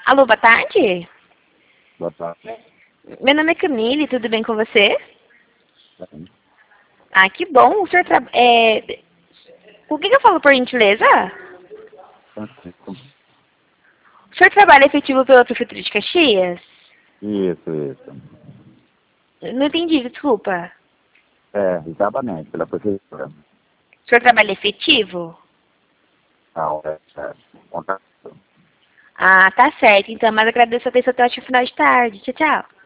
Alô, boa tarde. Boa tarde. Meu nome é Camille, tudo bem com você? Sim. Ah, que bom. O senhor O que eu falo por gentileza? Francisco. O senhor trabalha efetivo pela Prefeitura de Caxias? Isso. Não entendi, desculpa. Exatamente, pela prefeitura. O senhor trabalha efetivo? Não, contato. Ah, tá certo. Então, mas agradeço a atenção até o final de tarde. Tchau, tchau.